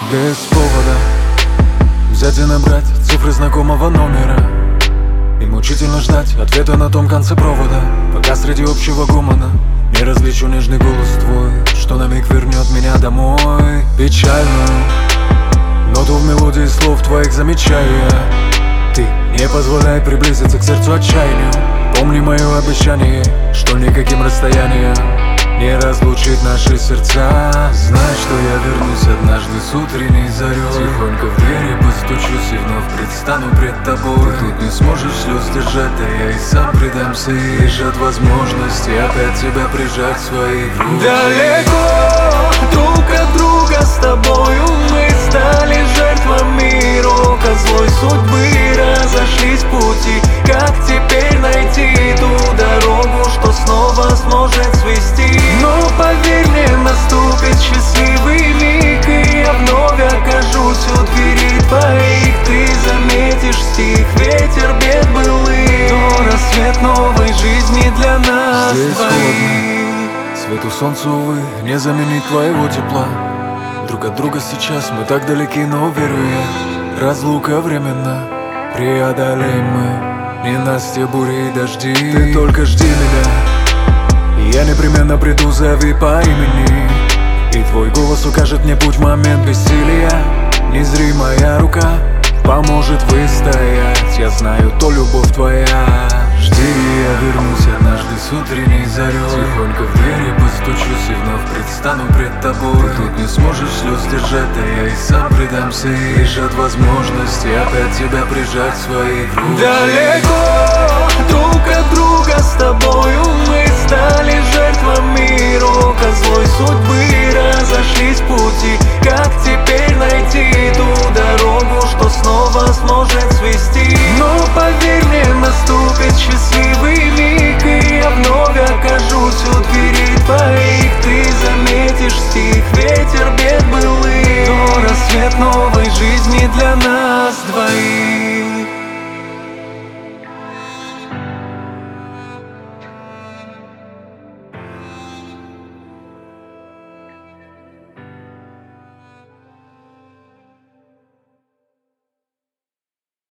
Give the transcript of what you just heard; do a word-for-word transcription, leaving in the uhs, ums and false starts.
без повода взять и набрать цифры знакомого номера и мучительно ждать ответа на том конце провода, пока среди общего гомона не различу нежный голос твой, что на миг вернет меня домой. Печальную ноту в мелодии слов твоих замечаю я. Ты не позволяй приблизиться к сердцу отчаянию. Помни мое обещание, что никаким расстоянием не разлучит наши сердца. Знай, что я вернусь однажды с утренней зарей. Тихонько в двери постучусь и вновь предстану пред тобой. Ты тут не сможешь слез держать, да я и сам предамся. И лишь от возможности опять тебя прижать в своих руках. Далеко друг от друга с тобою мы стали жертвами рока злой судьбы. Разошлись пути, как теперь найти ту дорогу, что снова сможет свести? Но поверь мне, наступит счастливый миг, и я вновь окажусь у двери твоих. Ты заметишь стих, ветер бед былых, но рассвет новой жизни для нас здесь двоих. холодно, свету солнца, увы, не заменить твоего тепла. Друг от друга сейчас мы так далеки, но верю я, разлука временно, преодолеем мы ненастье, бури и дожди. Ты только жди меня, и я непременно приду, зови по имени, и твой голос укажет мне путь в момент бессилия. Незримая рука поможет выстоять, я знаю, то любовь твоя. Жди, я вернусь однажды с утренней зарей. Тихонько в двери постучусь и вновь предстану пред тобой. Ты тут не сможешь слез держать, да я и сам предамся. И лишь от возможности опять тебя прижать в своих руках. Далеко друг от друга с тобою мы стали жертвами рока злой судьбы. Разошлись пути, как теперь найти ту дорогу, что снова сможет свести? Но поверь мне, наступит счастливый миг, и я вновь окажусь у двери твоих. Ты заметишь стих, ветер